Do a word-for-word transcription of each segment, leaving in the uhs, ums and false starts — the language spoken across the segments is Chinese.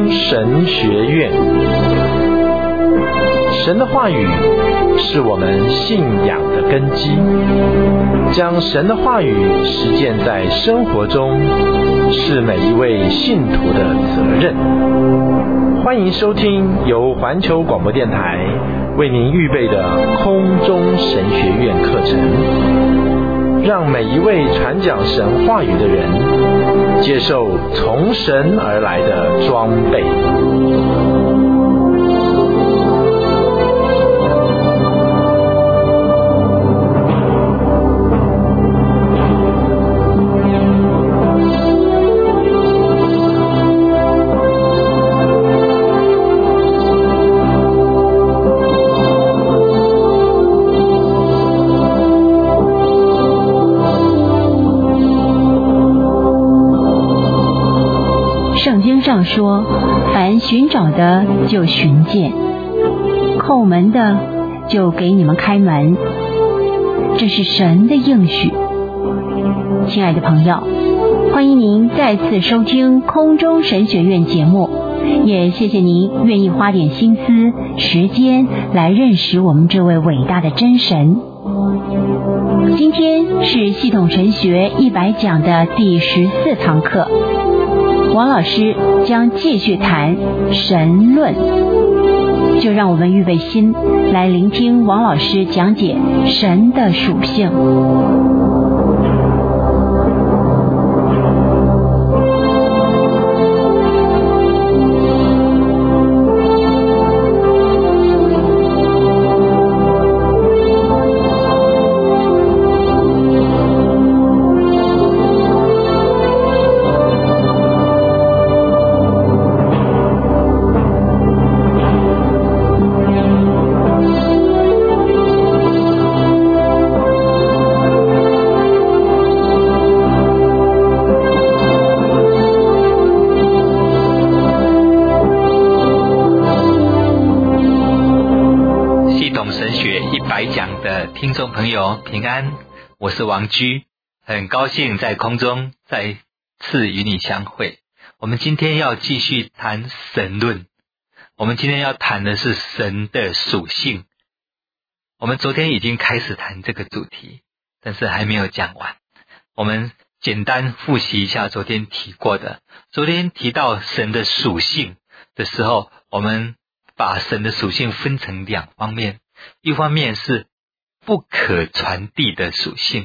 神学院。神的话语是我们信仰的根基，将神的话语实践在生活中，是每一位信徒的责任。欢迎收听由环球广播电台为您预备的空中神学院课程，让每一位传讲神话语的人接受从神而来的装备。 上说，凡寻找的就寻见，叩门的就给你们开门，这是神的应许。亲爱的朋友，欢迎您再次收听空中神学院节目，也谢谢您愿意花点心思时间来认识我们这位伟大的真神。今天是系统神学一百讲的第十四堂课，王老师将继续谈神论，就让我们预备心来聆听王老师讲解神的属性。 听众朋友平安，我是王居，很高兴在空中再次与你相会。我们今天要继续谈神论，我们今天要谈的是神的属性。我们昨天已经开始谈这个主题，但是还没有讲完。我们简单复习一下昨天提过的。昨天提到神的属性的时候，我们把神的属性分成两方面，一方面是不可传递的属性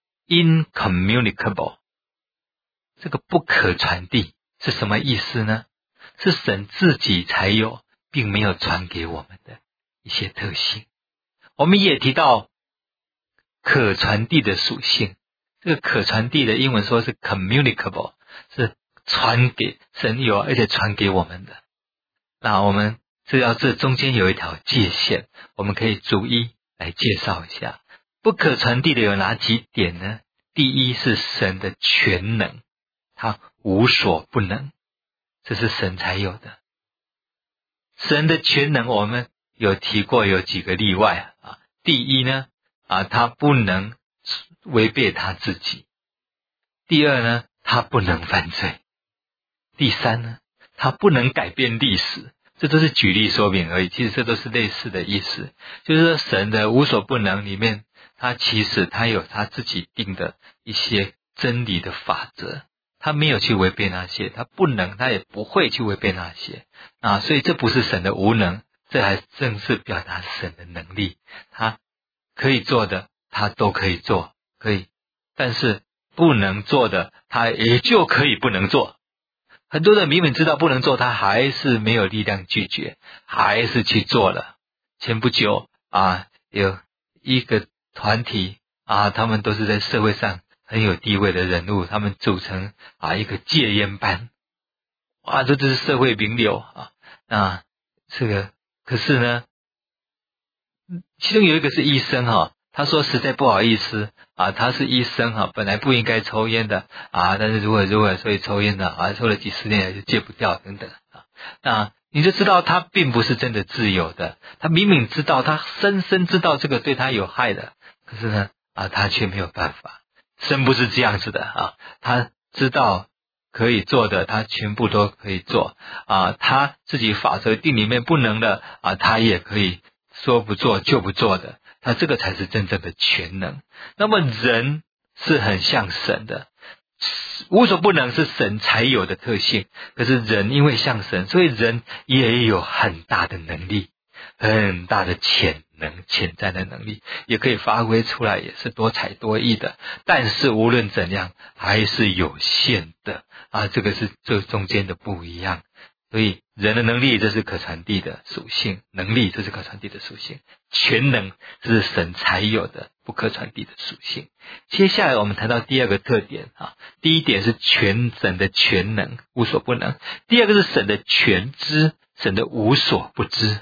incommunicable。 这个不可传递是什么意思呢？是神自己才有并没有传给我们的一些特性。我们也提到可传递的属性，这个可传递的英文说是 communicable， 是传给神有而且传给我们的。那我们知道这中间有一条界限，我们可以逐一来介绍一下。不可传递的有哪几点呢？第一是神的全能，他无所不能，这是神才有的。神的全能我们有提过有几个例外啊。第一呢啊，他不能违背他自己。第二呢，他不能犯罪。第三呢，他不能改变历史。这都是举例说明而已，其实这都是类似的意思。就是说神的无所不能里面，他其实他有他自己定的一些真理的法则，他没有去违背那些，他不能，他也不会去违背那些啊。所以这不是神的无能，这还正是表达神的能力。他可以做的他都可以做，可以，但是不能做的他也就可以不能做。很多人明明知道不能做，他还是没有力量拒绝，还是去做了。前不久啊，有一个团体啊，他们都是在社会上很有地位的人物，他们组成啊一个戒烟班，哇，这就是社会名流啊。那这个可是呢，其中有一个是医生哈、啊，他说实在不好意思啊，他是医生哈、啊，本来不应该抽烟的啊，但是如果如果所以抽烟的啊，抽了几十年就戒不掉等等啊，那你就知道他并不是真的自由的，他明明知道，他深深知道这个对他有害的，可是呢啊，他却没有办法。神不是这样子的啊，他知道可以做的，他全部都可以做啊，他自己法则定里面不能的啊，他也可以说不做就不做的，他这个才是真正的全能。那么人是很像神的，无所不能是神才有的特性，可是人因为像神，所以人也有很大的能力，很大的潜能，潜在的能力也可以发挥出来，也是多才多艺的，但是无论怎样还是有限的啊，这个是这中间的不一样。所以人的能力这是可传递的属性，能力这是可传递的属性，全能这是神才有的不可传递的属性。接下来我们谈到第二个特点啊，第一点是全神的全能，无所不能；第二个是神的全知，神的无所不知。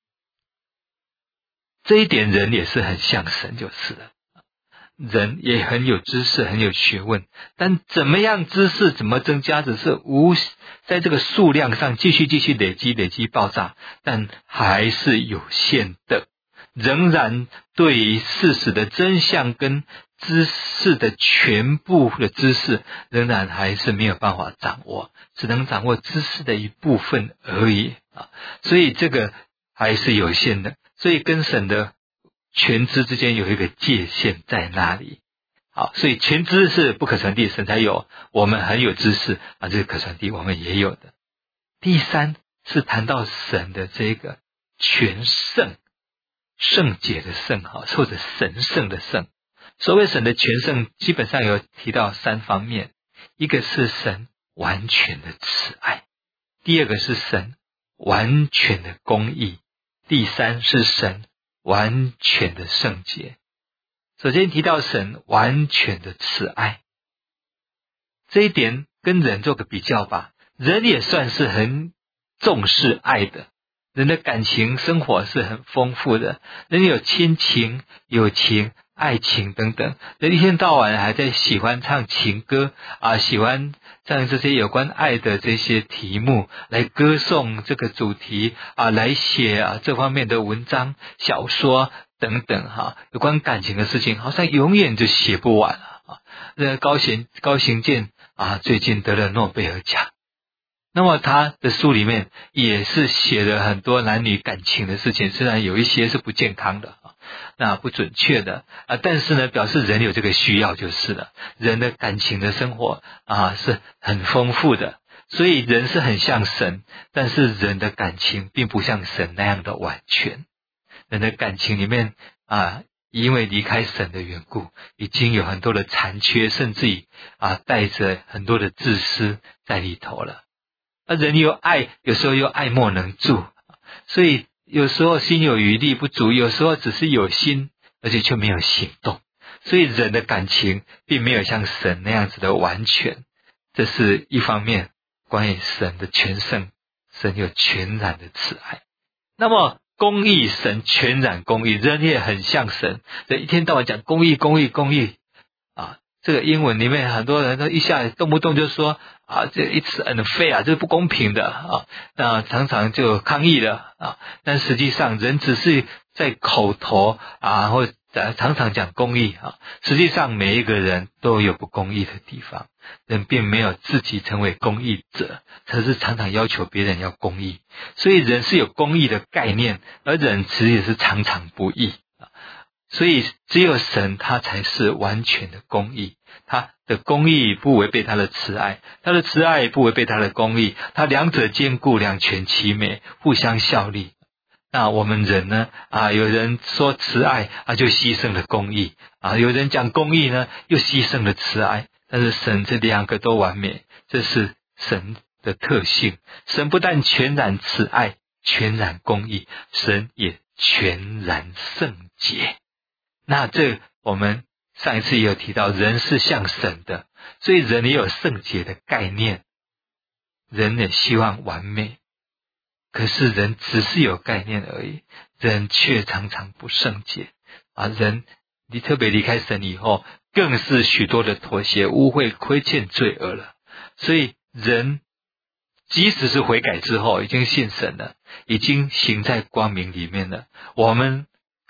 这一点人也是很像神就是了，人也很有知识，很有学问，但怎么样知识怎么增加，只是无在这个数量上继续继续累积累积爆炸，但还是有限的，仍然对于事实的真相跟知识的全部的知识仍然还是没有办法掌握，只能掌握知识的一部分而已啊，所以这个还是有限的，所以跟神的全知之间有一个界限在那里。好，所以全知是不可传递，神才有，我们很有知识啊，这是可传递，我们也有的。第三是谈到神的这个全圣，圣洁的圣哈，或者神圣的圣。所谓神的全圣，基本上有提到三方面，一个是神完全的慈爱，第二个是神完全的公义，第三是神完全的圣洁。首先提到神完全的慈爱，这一点跟人做个比较吧，人也算是很重视爱的，人的感情生活是很丰富的，人有亲情、友情、爱情等等，人一天到晚还在喜欢唱情歌啊，喜欢唱这些有关爱的这些题目，来歌颂这个主题啊，来写啊这方面的文章、小说等等哈，有关感情的事情，好像永远就写不完啊。这高行高行健啊，最近得了诺贝尔奖。那么他的书里面也是写了很多男女感情的事情，虽然有一些是不健康的啊，那不准确的啊，但是呢，表示人有这个需要就是了。人的感情的生活啊是很丰富的，所以人是很像神，但是人的感情并不像神那样的完全。人的感情里面啊，因为离开神的缘故，已经有很多的残缺，甚至于啊带着很多的自私在里头了。而人有爱，有时候又爱莫能助，所以有时候心有余力不足，有时候只是有心，而且却没有行动。所以人的感情并没有像神那样子的完全，这是一方面关于神的全圣，神有全然的慈爱。那么公义，神全然公义，人也很像神，一天到晚讲公义公义公义啊，这个英文里面很多人都一下动不动就说啊，这 it's unfair 啊，这是不公平的啊，那常常就抗议了啊。但实际上人只是在口头啊，或常常讲公义啊，实际上每一个人都有不公义的地方，人并没有自己成为公义者，可是常常要求别人要公义，所以人是有公义的概念，而人其实也是常常不义啊。所以只有神他才是完全的公义，他的公义不违背他的慈爱，他的慈爱不违背他的公义，他两者兼顾，两全其美，互相效力。那我们人呢啊，有人说慈爱啊，就牺牲了公义啊，有人讲公义呢，又牺牲了慈爱。但是神这两个都完美，这是神的特性。神不但全然慈爱，全然公义，神也全然圣洁。那这我们上一次也有提到，人是像神的，所以人也有圣洁的概念，人也希望完美，可是人只是有概念而已，人却常常不圣洁啊！人你特别离开神以后，更是许多的妥协、污秽、亏欠、罪恶了。所以人即使是悔改之后，已经信神了，已经行在光明里面了，我们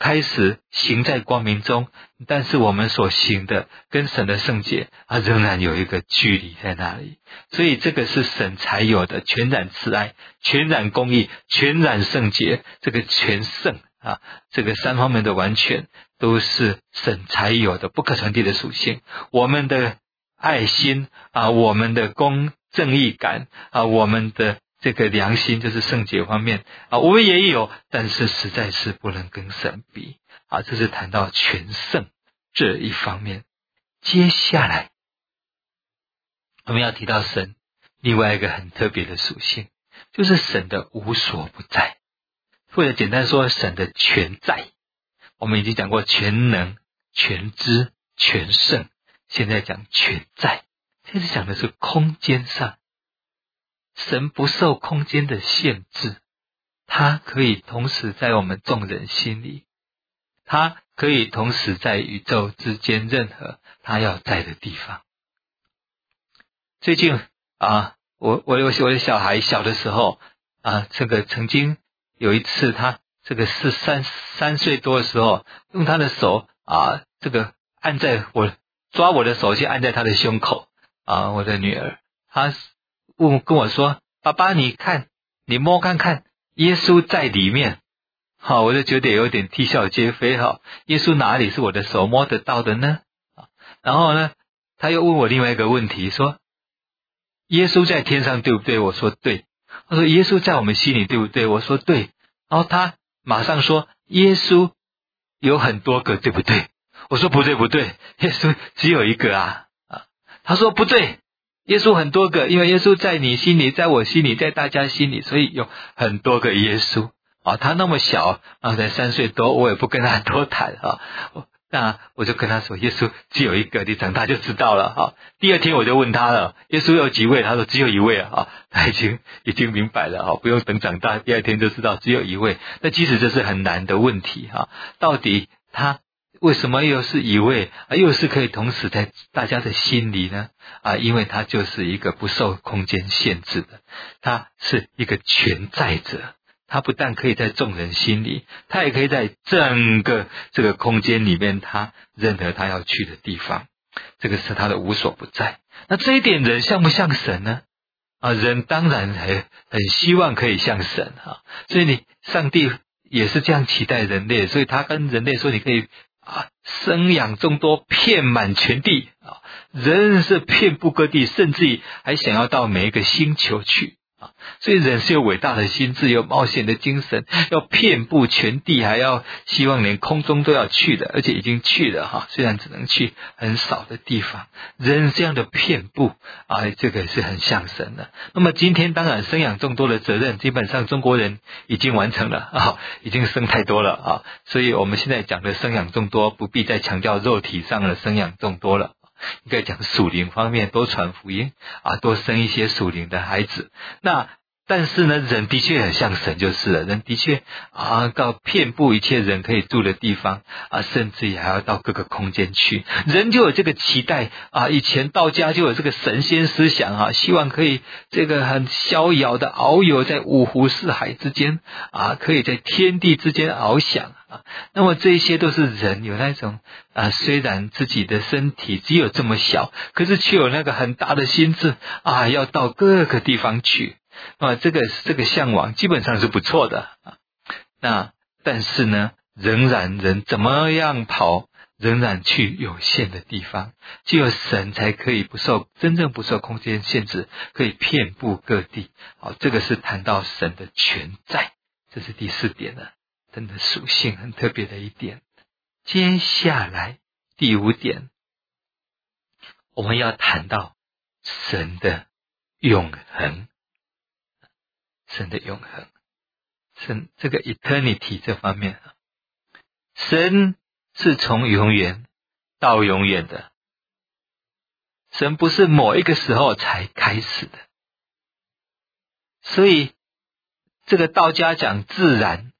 开始行在光明中，但是我们所行的跟神的圣洁啊，仍然有一个距离在那里。所以这个是神才有的全然慈爱、全然公义、全然圣洁，这个全圣啊，这个三方面的完全都是神才有的不可传递的属性。我们的爱心啊，我们的公正义感啊，我们的这个良心就是圣洁方面啊，我们也有，但是实在是不能跟神比啊。这是谈到全圣这一方面。接下来我们要提到神另外一个很特别的属性，就是神的无所不在，或者简单说神的全在。我们已经讲过全能、全知、全圣，现在讲全在，这次讲的是空间上。神不受空间的限制，他可以同时在我们众人心里，他可以同时在宇宙之间任何他要在的地方。最近啊，我我我的小孩小的时候啊，这个曾经有一次他这个是三三岁多的时候，用他的手啊，这个按在我抓我的手去按在他的胸口啊，我的女儿，她问跟我说：“爸爸，你看，你摸看看，耶稣在里面。”好，我就觉得有点啼笑皆非哈。耶稣哪里是我的手摸得到的呢？然后呢，他又问我另外一个问题，说：“耶稣在天上对不对？”我说对。他说：“耶稣在我们心里对不对？”我说对。然后他马上说：“耶稣有很多个，对不对？”我说不对不对，耶稣只有一个啊。啊，他说不对。耶稣很多个，因为耶稣在你心里，在我心里，在大家心里，所以有很多个耶稣啊。他那么小啊，才三岁多，我也不跟他多谈啊。那我就跟他说，耶稣只有一个，你长大就知道了啊。第二天我就问他了，耶稣有几位？他说只有一位啊。他已经已经明白了啊，不用等长大，第二天就知道只有一位。那其实这是很难的问题啊，到底他为什么又是一位啊，又是可以同时在大家的心里呢？啊，因为他就是一个不受空间限制的，他是一个全在者。他不但可以在众人心里，他也可以在整个这个空间里面，他任何他要去的地方，这个是他的无所不在。那这一点人像不像神呢？啊，人当然很很希望可以像神啊，所以你上帝也是这样期待人类，所以他跟人类说，你可以啊，生养众多，遍满全地啊，人是遍布各地，甚至于还想要到每一个星球去啊。所以人是有伟大的心智，有冒险的精神，要遍布全地，还要希望连空中都要去的，而且已经去了哈，虽然只能去很少的地方。人这样的遍布啊，这个是很像神的。那么今天当然生养众多的责任，基本上中国人已经完成了啊，已经生太多了啊，所以我们现在讲的生养众多，不必再强调肉体上的生养众多了。应该讲属灵方面，多传福音啊，多生一些属灵的孩子。那但是呢，人的确很像神就是了，人的确啊，到遍布一切人可以住的地方啊，甚至也还要到各个空间去。人就有这个期待啊，以前道家就有这个神仙思想啊，希望可以这个很逍遥的遨游在五湖四海之间啊，可以在天地之间翱翔啊。那么这些都是人有那种啊，虽然自己的身体只有这么小，可是却有那个很大的心智啊，要到各个地方去。啊，这个这个向往基本上是不错的啊。那但是呢，仍然人怎么样跑，仍然去有限的地方，只有神才可以不受真正不受空间限制，可以遍布各地。好，这个是谈到神的全在，这是第四点了，神的属性很特别的一点。接下来第五点，我们要谈到神的永恒。神的永恒，神这个 eternity 这方面，神是从永远到永远的，神不是某一个时候才开始的。所以这个道家讲自然，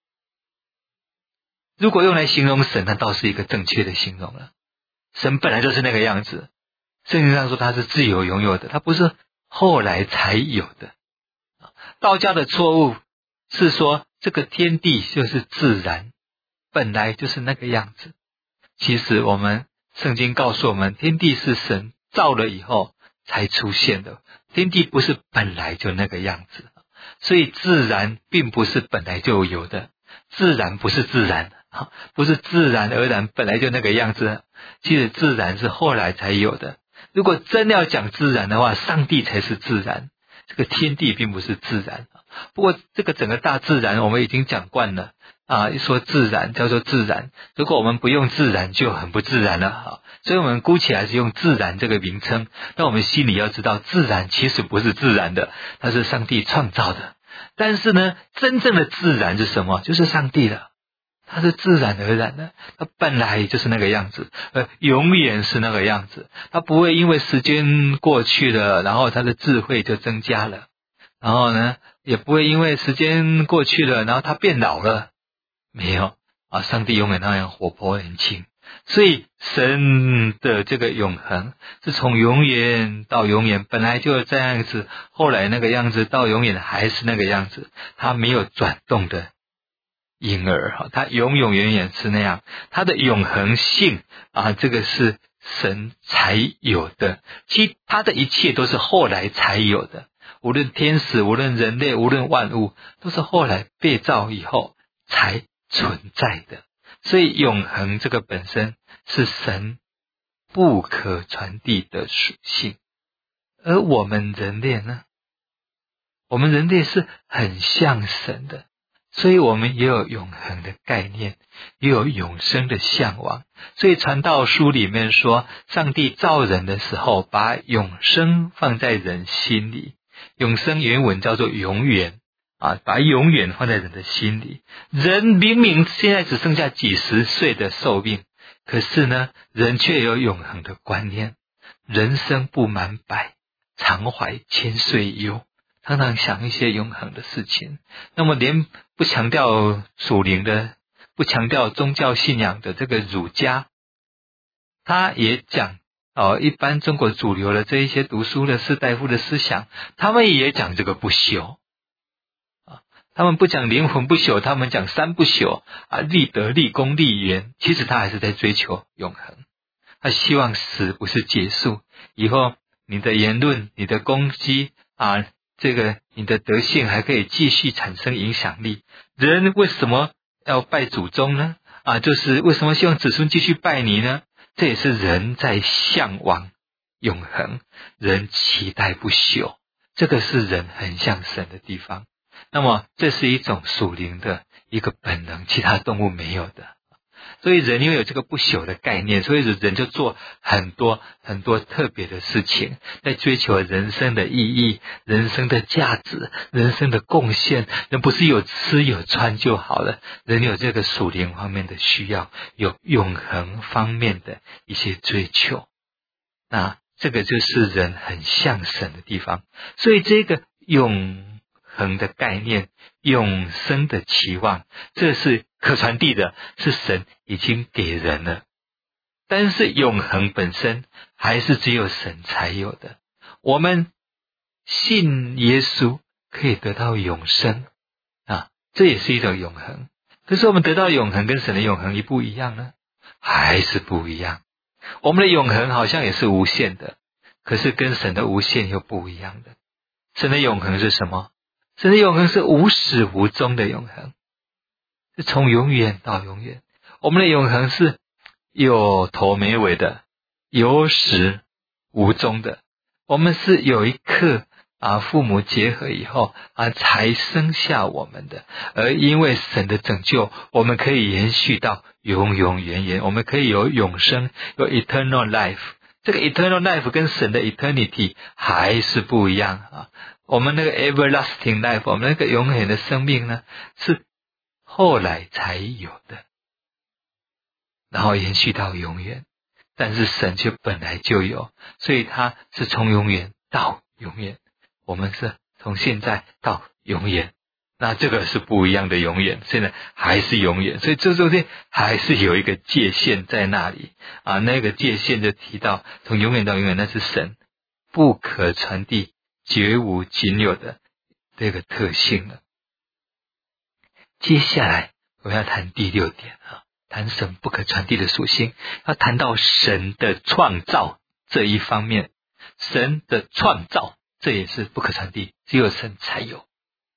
如果用来形容神，那倒是一个正确的形容了。神本来就是那个样子，圣经上说他是自由拥有的，他不是后来才有的。道家的错误是说这个天地就是自然， 本来就是那个样子。其实我们圣经告诉我们，天地是神造了以后才出现的，天地不是本来就那个样子，所以自然并不是本来就有的，自然不是自然，不是自然而然本来就那个样子，其实自然是后来才有的。如果真要讲自然的话，上帝才是自然，这个天地并不是自然。不过这个整个大自然我们已经讲惯了啊，一说自然叫做自然，如果我们不用自然就很不自然了啊。所以我们姑且还是用自然这个名称，但我们心里要知道，自然其实不是自然的，它是上帝创造的。但是呢，真正的自然是什么？就是上帝的，它是自然而然的，它本来就是那个样子，呃，永远是那个样子。它不会因为时间过去了，然后它的智慧就增加了，然后呢，也不会因为时间过去了，然后它变老了，没有啊，上帝永远那样活泼年轻。所以神的这个永恒是从永远到永远，本来就这样子，后来那个样子到永远还是那个样子，它没有转动的婴儿，它永永远远是那样，它的永恒性啊，这个是神才有的，其他的一切都是后来才有的，无论天使，无论人类，无论万物，都是后来被造以后才存在的。所以永恒这个本身是神不可传递的属性。而我们人类呢，我们人类是很像神的，所以我们也有永恒的概念，也有永生的向往。所以传道书里面说，上帝造人的时候把永生放在人心里，永生原文叫做永远啊，把永远放在人的心里。人明明现在只剩下几十岁的寿命，可是呢，人却有永恒的观念，人生不满百，常怀千岁忧，常常想一些永恒的事情。那么连不强调属灵的，不强调宗教信仰的这个儒家，他也讲哦，一般中国主流的这一些读书的士大夫的思想，他们也讲这个不朽啊，他们不讲灵魂不朽，他们讲三不朽啊，立德、立功、立言。其实他还是在追求永恒，他希望死不是结束，以后你的言论、你的攻击啊，这个你的德性还可以继续产生影响力。人为什么要拜祖宗呢？啊，就是为什么希望子孙继续拜你呢？这也是人在向往永恒，人期待不朽，这个是人很像神的地方。那么这是一种属灵的一个本能，其他动物没有的。所以人因为有这个不朽的概念，所以人就做很多很多特别的事情，在追求人生的意义、人生的价值、人生的贡献。人不是有吃有穿就好了，人有这个属灵方面的需要，有永恒方面的一些追求。那这个就是人很像神的地方。所以这个永恒的概念、永生的期望，这是可传递的，是神已经给人了。但是永恒本身还是只有神才有的。我们信耶稣可以得到永生啊，这也是一种永恒。可是我们得到永恒跟神的永恒一不一样呢？还是不一样。我们的永恒好像也是无限的，可是跟神的无限又不一样的。神的永恒是什么？神的永恒是无始无终的永恒，是从永远到永远。我们的永恒是有头没尾的，有始无终的。我们是有一刻啊，父母结合以后啊，才生下我们的。而因为神的拯救，我们可以延续到永永远远，我们可以有永生，有 eternal life。这个 eternal life 跟神的 eternity 还是不一样啊。我们那个 everlasting life， 我们那个永远的生命呢，是后来才有的，然后延续到永远。但是神却本来就有，所以他是从永远到永远，我们是从现在到永远。那这个是不一样的永远，现在还是永远，所以这中间还是有一个界限在那里啊。那个界限就提到从永远到永远，那是神不可传递、绝无仅有的这个特性了。接下来我要谈第六点啊， 谈神不可传递的属性，要谈到神的创造这一方面。神的创造这也是不可传递，只有神才有。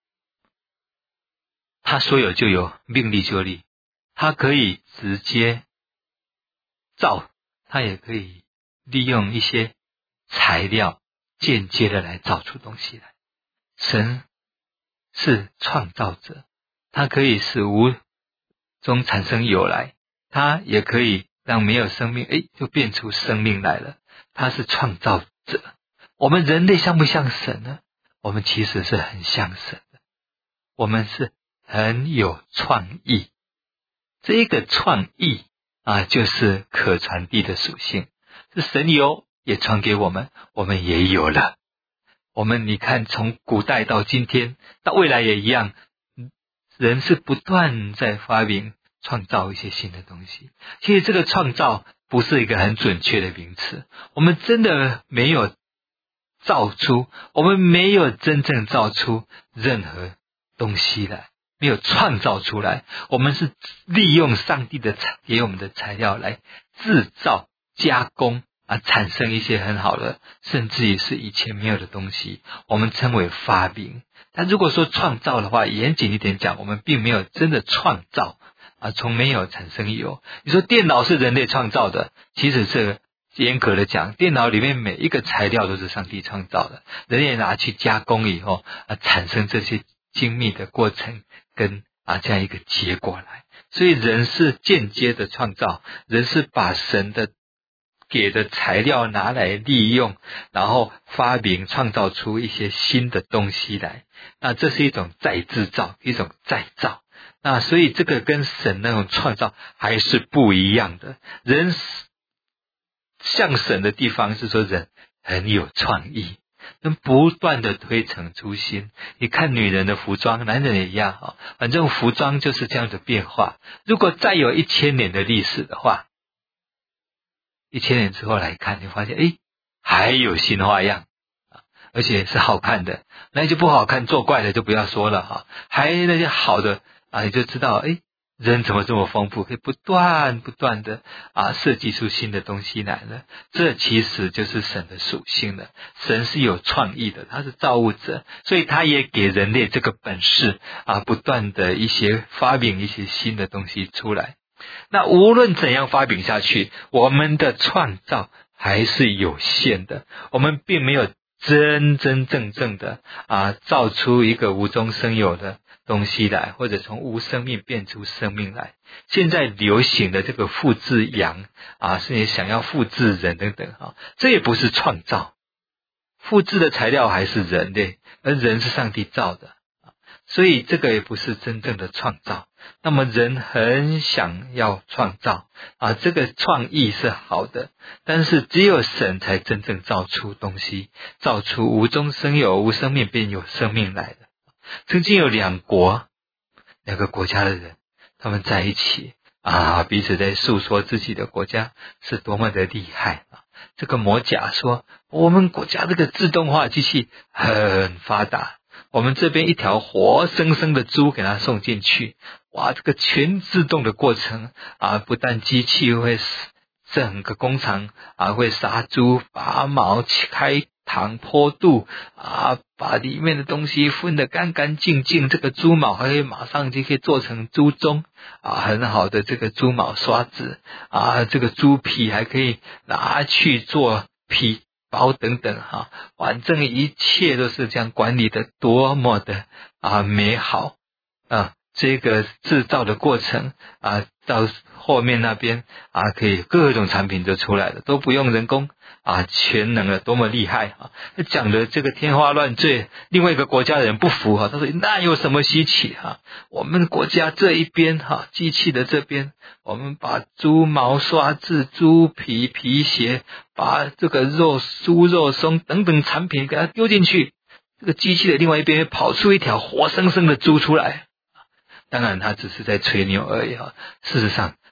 他说有就有，命立就立，他可以直接造，他也可以利用一些材料间接的来造出东西来。神是创造者，他可以使无中产生有来，他也可以让没有生命诶就变出生命来了。他是创造者。我们人类像不像神呢？我们其实是很像神的，我们是很有创意。这个创意啊，就是可传递的属性，是神有也传给我们，我们也有了。我们你看，从古代到今天到未来也一样，人是不断在发明创造一些新的东西。其实这个创造不是一个很准确的名词，我们真的没有造出，我们没有真正造出任何东西来，没有创造出来，我们是利用上帝的给我们的材料来制造加工啊，产生一些很好的，甚至于是以前没有的东西，我们称为发明。但如果说创造的话，严谨一点讲，我们并没有真的创造啊，从没有产生有。你说电脑是人类创造的，其实这个严格的讲，电脑里面每一个材料都是上帝创造的，人也拿去加工以后啊，产生这些精密的过程跟啊这样一个结果来。所以人是间接的创造，人是把神的给的材料拿来利用，然后发明创造出一些新的东西来。那这是一种再制造，一种再造。那所以这个跟神那种创造还是不一样的。人像神的地方是说人很有创意，能不断的推陈出新。你看女人的服装，男人也一样，反正服装就是这样的变化。如果再有一千年的历史的话，一千年之后来看，你发现诶还有新花样，而且是好看的。那就不好看作怪的就不要说了哈，还那些好的啊，你就知道诶人怎么这么丰富，可以不断不断的啊设计出新的东西来了。这其实就是神的属性了。神是有创意的，他是造物者，所以他也给人类这个本事啊，不断的一些发明一些新的东西出来。那无论怎样发明下去，我们的创造还是有限的，我们并没有真真正正的啊造出一个无中生有的东西来，或者从无生命变出生命来。现在流行的这个复制羊啊，甚至想要复制人等等啊，这也不是创造，复制的材料还是人类，而人是上帝造的，所以这个也不是真正的创造。那么人很想要创造啊，这个创意是好的，但是只有神才真正造出东西，造出无中生有，无生命便有生命来的。曾经有两国两个国家的人，他们在一起啊，彼此在诉说自己的国家是多么的厉害啊。这个摩甲说，我们国家这个自动化机器很发达，我们这边一条活生生的猪给它送进去，哇，这个全自动的过程啊，不但机器会整个工厂啊会杀猪，拔毛开膛剖肚啊，把里面的东西分得干干净净，这个猪毛还可以马上就可以做成猪鬃啊，很好的这个猪毛刷子啊，这个猪皮还可以拿去做皮包等等哈，反正一切都是这样管理的多么的啊美好啊！这个制造的过程啊，到后面那边啊，可以各种产品就出来了，都不用人工啊，全能了，多么厉害啊！讲的这个天花乱坠，另外一个国家的人不服啊，他说那有什么稀奇啊？我们国家这一边哈、啊，机器的这边，我们把猪毛刷子、猪皮皮鞋，把这个肉猪肉松等等产品给它丢进去，这个机器的另外一边跑出一条活生生的猪出来。当然他只是在吹牛而已啊，事实上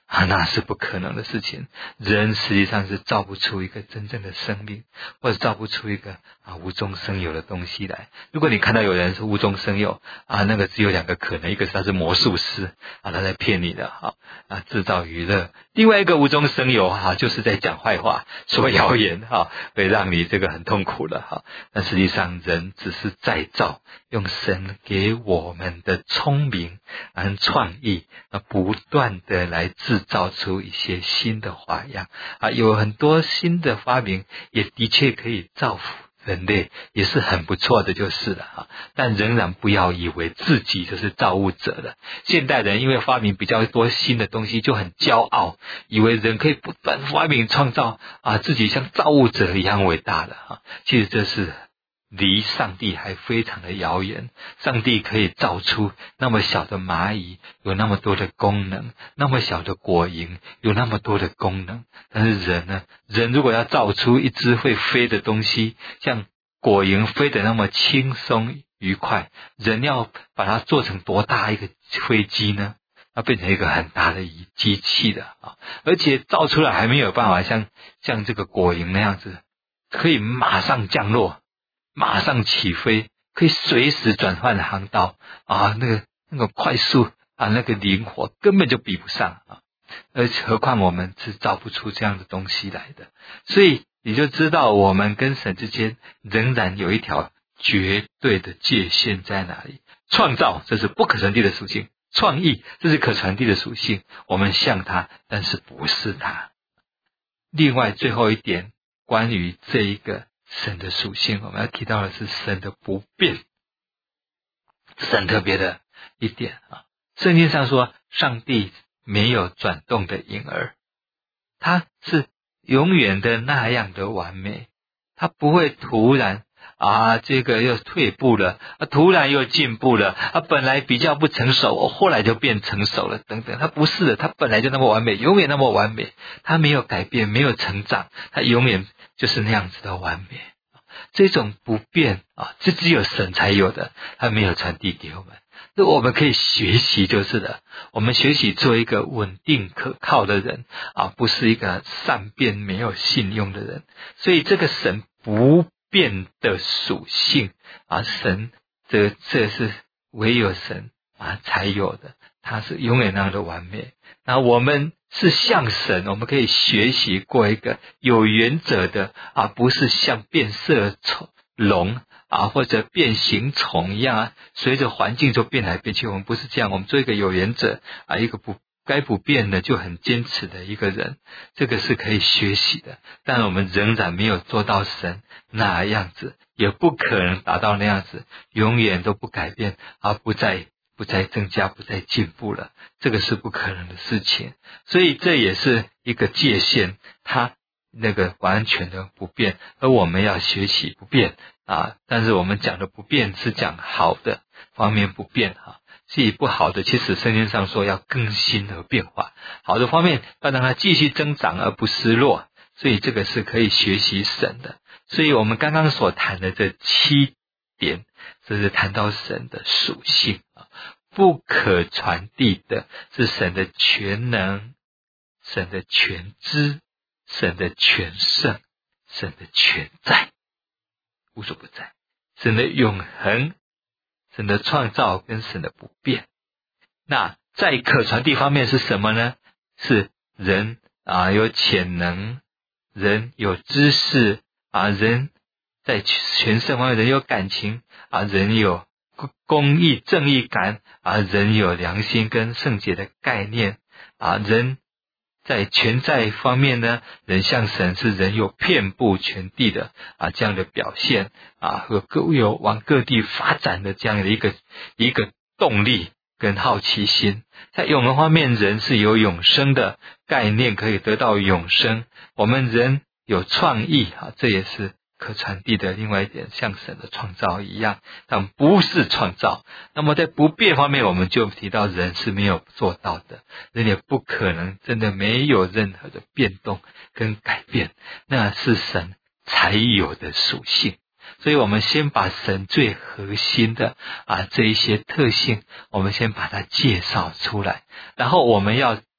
啊，那是不可能的事情。人实际上是造不出一个真正的生命，或者造不出一个啊无中生有的东西来。如果你看到有人是无中生有啊，那个只有两个可能，一个是他是魔术师啊，他在骗你的哈啊，制造娱乐；另外一个无中生有哈、啊，就是在讲坏话、说谣言哈、啊，会让你这个很痛苦的哈。但实际上，人只是再造，用神给我们的聪明和创意啊，不断的来制造出一些新的花样啊，有很多新的发明，也的确可以造福人类，也是很不错的就是了啊。但仍然不要以为自己就是造物者了。现代人因为发明比较多新的东西，就很骄傲，以为人可以不断发明创造啊，自己像造物者一样伟大了啊。其实这是离上帝还非常的遥远。上帝可以造出那么小的蚂蚁，有那么多的功能，那么小的果蝇，有那么多的功能。但是人呢，人如果要造出一只会飞的东西，像果蝇飞得那么轻松愉快，人要把它做成多大一个飞机呢？要变成一个很大的机器的啊！而且造出来还没有办法像像这个果蝇那样子，可以马上降落，马上起飞，可以随时转换航道啊！那个那个快速啊，那个灵活根本就比不上啊！而且何况我们是造不出这样的东西来的，所以你就知道我们跟神之间仍然有一条绝对的界限在哪里。创造，这是不可传递的属性；创意，这是可传递的属性。我们像它，但是不是它。另外最后一点，关于这一个神的属性，我们要提到的是神的不变。是很特别的一点啊。圣经上说，上帝没有转动的影儿，他是永远的那样的完美，他不会突然啊，这个又退步了，啊，突然又进步了，啊，本来比较不成熟，后来就变成熟了，等等。他不是的，他本来就那么完美，永远那么完美，他没有改变，没有成长，他永远就是那样子的完美。这种不变啊，这只有神才有的，他没有传递给我们。这我们可以学习就是的，我们学习做一个稳定可靠的人啊，不是一个善变没有信用的人。所以这个神不变的属性啊，神这这是唯有神啊才有的，他是永远那样的完美。那我们是像神，我们可以学习过一个有原则的啊，不是像变色龙啊或者变形虫一样啊，随着环境就变来变去。我们不是这样，我们做一个有原则啊，一个不该不变的就很坚持的一个人，这个是可以学习的。但我们仍然没有做到神那样子，也不可能达到那样子，永远都不改变，而不再不再增加，不再进步了，这个是不可能的事情。所以这也是一个界限，它那个完全的不变，而我们要学习不变啊。但是我们讲的不变是讲好的方面不变啊，至于不好的，其实圣经上说要更新和变化。好的方面要让它继续增长而不失落，所以这个是可以学习神的。所以我们刚刚所谈的这七点，这是谈到神的属性啊，不可传递的是神的全能、神的全知、神的全胜、神的全在，无所不在，神的永恒、神的创造跟神的不变。那在可传递方面是什么呢？是人啊有潜能，人有知识啊，人在全胜方面，人有感情啊，人有公义正义感啊，人有良心跟圣洁的概念啊，人在全在方面呢，人像神是人有遍布全地的啊这样的表现啊，和各有往各地发展的这样的一个一个动力跟好奇心。在永恒方面，人是有永生的概念，可以得到永生。我们人有创意啊，这也是可传递的另外一点，像神的创造一样，但不是创造。那么在不变方面，我们就提到人是没有做到的，人也不可能真的没有任何的变动跟改变，那是神才有的属性。所以我们先把神最核心的啊这一些特性，我们先把它介绍出来，然后我们要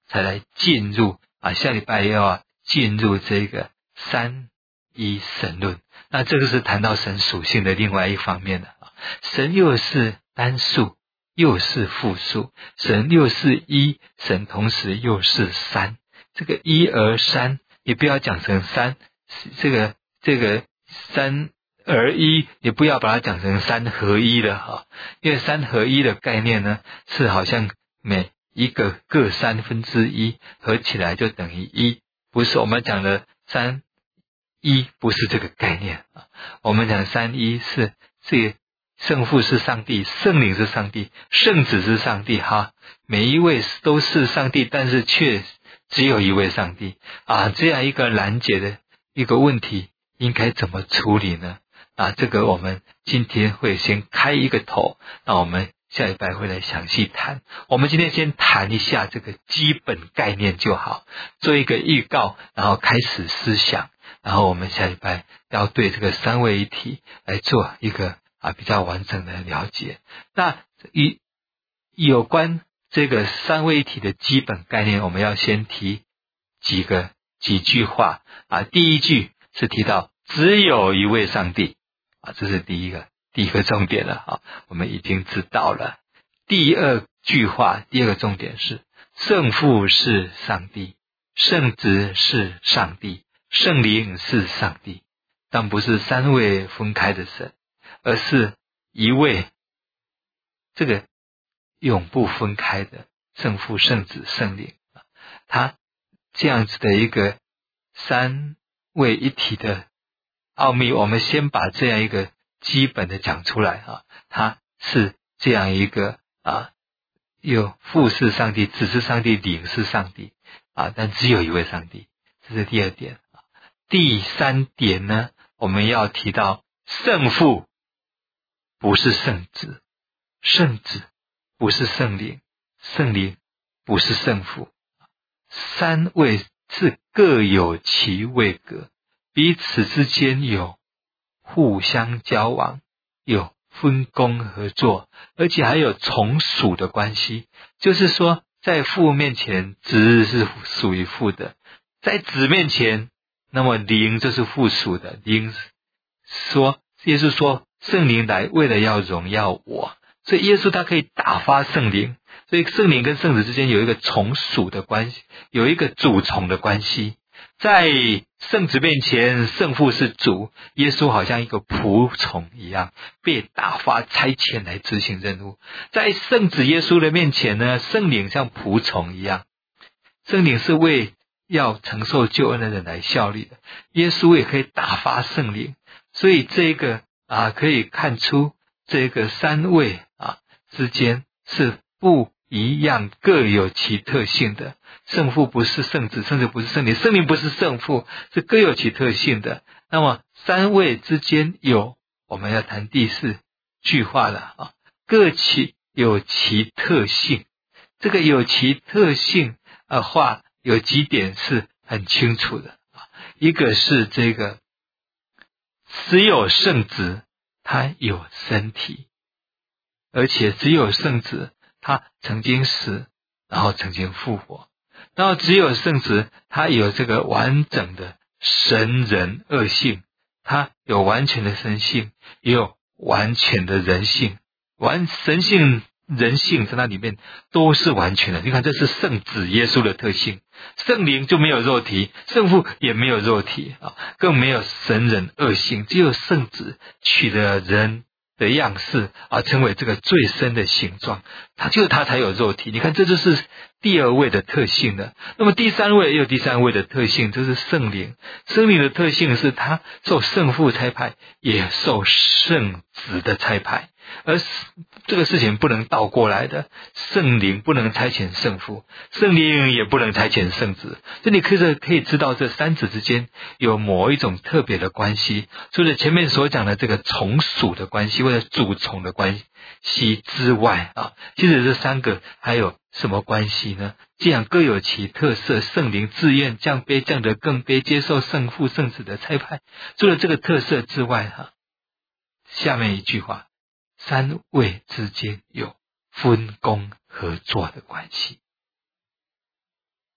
才来进入啊，下礼拜又要进入这个三一神论。那这个是谈到神属性的另外一方面的啊，神又是单数又是复数，神又是一，神同时又是三。这个一而三也不要讲成三，这个这个三而一也不要把它讲成三合一的哈，因为三合一的概念呢是好像每一个各三分之一合起来就等于一，不是我们讲的三一，不是这个概念啊。我们讲三一是这个圣父是上帝，圣灵是上帝，圣子是上帝哈，每一位都是上帝，但是却只有一位上帝啊。这样一个难解的一个问题应该怎么处理呢？啊，这个我们今天会先开一个头，那我们下礼拜会来详细谈。我们今天先谈一下这个基本概念就好，做一个预告，然后开始思想，然后我们下礼拜要对这个三位一体来做一个啊比较完整的了解。那一有关这个三位一体的基本概念，我们要先提几个几句话啊。第一句是提到只有一位上帝啊，这是第一个第一个重点了啊，我们已经知道了。第二句话，第二个重点是圣父是上帝，圣子是上帝，圣灵是上帝，但不是三位分开的神，而是一位这个永不分开的圣父、圣子、圣灵。他这样子的一个三位一体的奥秘，我们先把这样一个基本的讲出来啊，他是这样一个啊，有父是上帝，子是上帝，灵是上帝啊，但只有一位上帝，这是第二点。第三点呢，我们要提到圣父不是圣子，圣子不是圣灵，圣灵不是圣父，三位是各有其位格，彼此之间有互相交往，有分工合作，而且还有从属的关系。就是说在父面前子是属于父的，在子面前那么灵就是父属的，灵说耶稣说圣灵来为了要荣耀我，所以耶稣他可以打发圣灵，所以圣灵跟圣子之间有一个从属的关系，有一个主从的关系。在圣子面前，圣父是主，耶稣好像一个仆从一样被打发差遣来执行任务。在圣子耶稣的面前呢，圣灵像仆从一样，圣灵是为要承受救恩的人来效力的，耶稣也可以打发圣灵。所以这个啊，可以看出这个三位啊之间是不一样，各有其特性的。圣父不是圣子，圣子不是圣灵，圣灵不是圣父，是各有其特性的。那么三位之间有，我们要谈第四句话了啊，各其有其特性。这个有其特性的话，有几点是很清楚的啊。一个是这个只有圣子他有身体，而且只有圣子他曾经死，然后曾经复活。然后只有圣子他有这个完整的神人二性，他有完全的神性，也有完全的人性，完神性人性在那里面都是完全的。你看这是圣子耶稣的特性，圣灵就没有肉体，圣父也没有肉体啊，更没有神人二性，只有圣子取了人的样式啊，成为这个最深的形状，他就是他才有肉体。你看这就是第二位的特性了。那么第三位也有第三位的特性，就是圣灵。圣灵的特性是他受圣父差派，也受圣子的差派，而这个事情不能倒过来的，圣灵不能差遣圣父，圣灵也不能差遣圣子。所以你可以可以知道这三者之间有某一种特别的关系，除了前面所讲的这个从属的关系或者主从的关系之外啊，其实这三个还有什么关系呢？这样各有其特色，圣灵自愿降卑，降得更卑，接受圣父圣子的差派。除了这个特色之外哈，下面一句话，三位之间有分工合作的关系。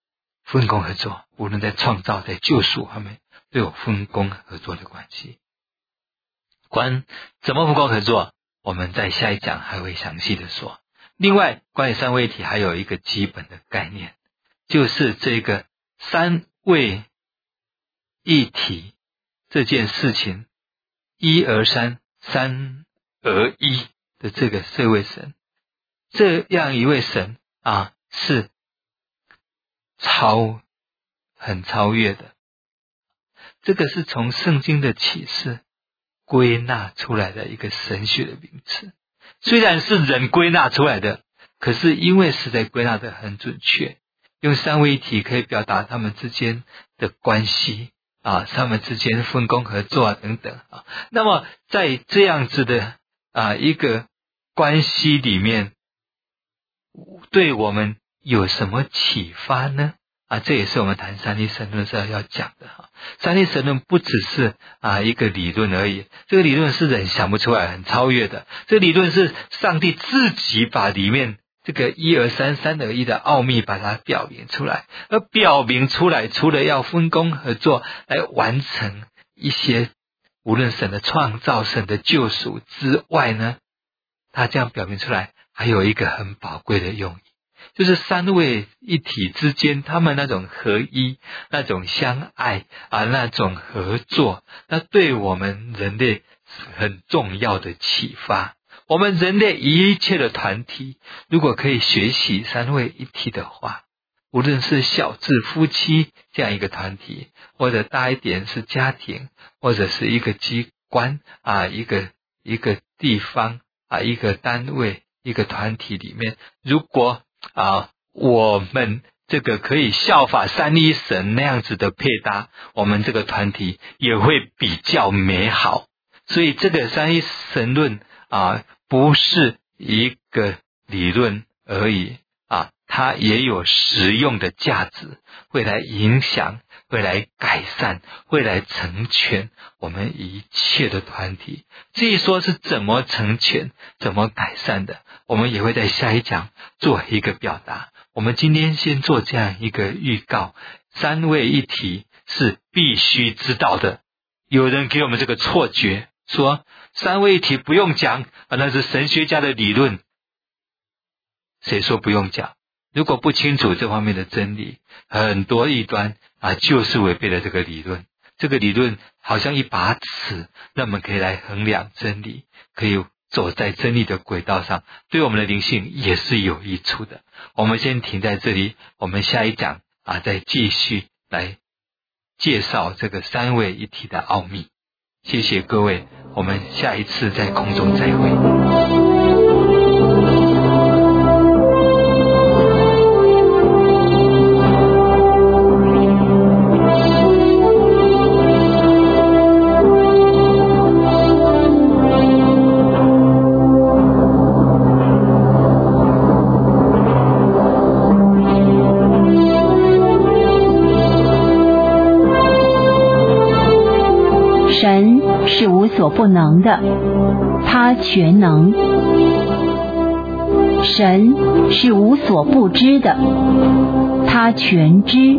分工合作，无论在创造在救赎方面都有分工合作的关系。关怎么分工合作，我们在下一讲还会详细的说。另外关于三位一体还有一个基本的概念，就是这个三位一体这件事情，一而三，三而一的这个这位神，这样一位神啊，是超很超越的。这个是从圣经的启示归纳出来的一个神学的名词，虽然是人归纳出来的，可是因为实在归纳得很准确，用三位一体可以表达他们之间的关系啊，他们之间分工合作啊等等啊。那么在这样子的啊一个关系里面，对我们有什么启发呢？啊，这也是我们谈三一神论时候要讲的哈。三一神论不只是啊一个理论而已，这个理论是人想不出来，很超越的。这个理论是上帝自己把里面这个一而三，三而一的奥秘把它表明出来，而表明出来，除了要分工合作来完成一些无论神的创造、神的救赎之外呢，他这样表明出来，还有一个很宝贵的用意。就是三位一体之间他们那种合一，那种相爱啊，那种合作，那对我们人类很重要的启发。我们人类一切的团体如果可以学习三位一体的话，无论是小至夫妻这样一个团体，或者大一点是家庭，或者是一个机关啊，一个一个地方啊，一个单位，一个团体里面，如果啊，我们这个可以效法三一神那样子的配搭，我们这个团体也会比较美好。所以这个三一神论啊，不是一个理论而已啊，它也有实用的价值，会来影响，会来改善，会来成全我们一切的团体。至于说是怎么成全，怎么改善的，我们也会在下一讲做一个表达。我们今天先做这样一个预告，三位一体是必须知道的。有人给我们这个错觉，说三位一体不用讲啊，那是神学家的理论。谁说不用讲？如果不清楚这方面的真理，很多异端啊就是违背了这个理论。这个理论好像一把尺，那么可以来衡量真理，可以走在真理的轨道上，对我们的灵性也是有益处的。我们先停在这里，我们下一讲啊再继续来介绍这个三位一体的奥秘。谢谢各位，我们下一次在空中再会。 神是无所不能的，他全能；神是无所不知的，他全知；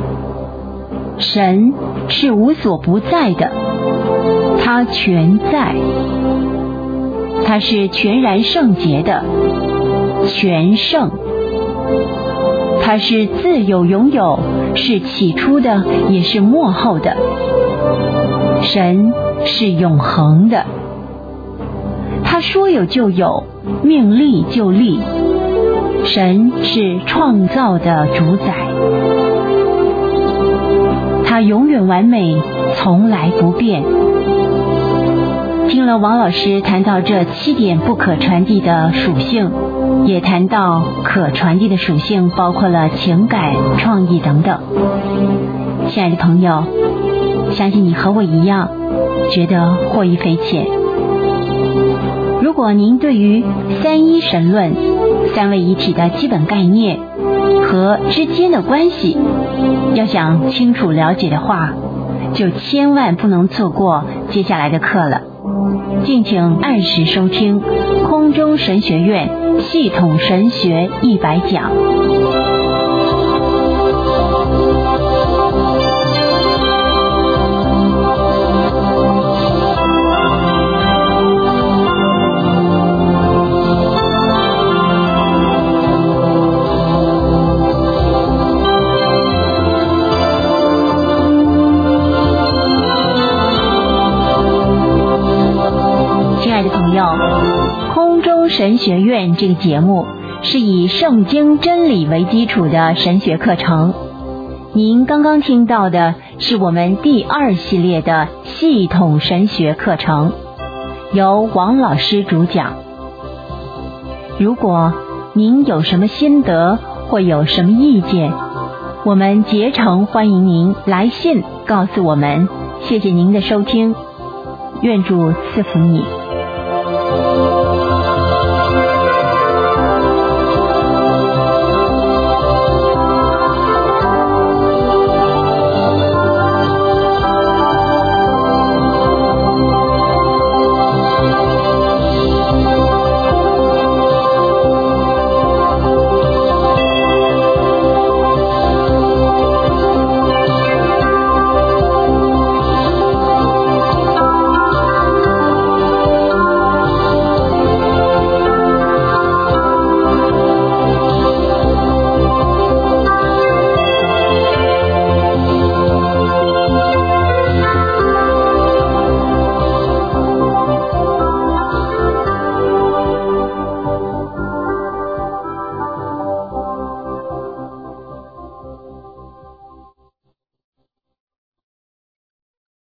神是无所不在的，他全在；他是全然圣洁的，全圣；他是自有永有，是起初的，也是末后的。神是永恒的，他说有就有，命立就立。神是创造的主宰，他永远完美，从来不变。听了王老师谈到这七点不可传递的属性，也谈到可传递的属性包括了情感、创意等等。亲爱的朋友，相信你和我一样觉得获益匪浅。如果您对于三一神论、三位一体的基本概念和之间的关系要想清楚了解的话，就千万不能错过接下来的课了。敬请按时收听空中神学院系统神学一百讲。 朋友，空中神学院这个节目是以圣经真理为基础的神学课程。您刚刚听到的是我们第二系列的系统神学课程，由王老师主讲。如果您有什么心得或有什么意见，我们竭诚欢迎您来信告诉我们。谢谢您的收听，愿主赐福你。